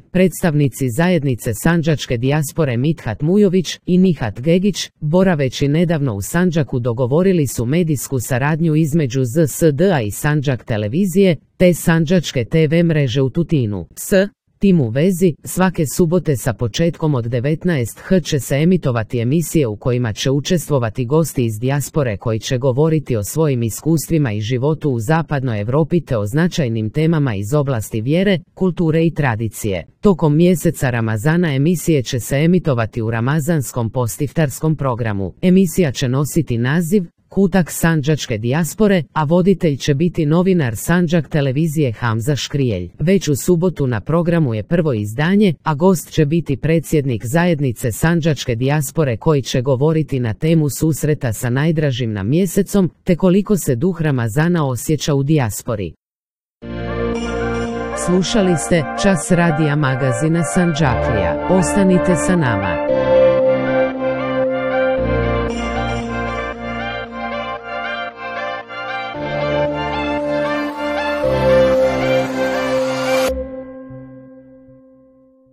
predstavnici zajednice sandžačke dijaspore Mithat Mujović i Nihat Gegić, boraveći nedavno u Sandžaku, dogovorili su medijsku saradnju između ZSD-a i Sandžak televizije, te Sandžačke TV mreže u Tutinu. Tim u vezi, svake subote sa početkom od 19h će se emitovati emisije u kojima će učestvovati gosti iz dijaspore koji će govoriti o svojim iskustvima i životu u zapadnoj Europi te o značajnim temama iz oblasti vjere, kulture i tradicije. Tokom mjeseca Ramazana emisije će se emitovati u ramazanskom postiftarskom programu. Emisija će nositi naziv Kutak sandžačke dijaspore, a voditelj će biti novinar Sandžak televizije Hamza Škrijelj. Već u subotu na programu je prvo izdanje, a gost će biti predsjednik zajednice sandžačke dijaspore koji će govoriti na temu susreta sa najdražim nam mjesecom, te koliko se duh Ramazana osjeća u dijaspori. Slušali ste Čas radija magazina Sandžaklija. Ostanite sa nama.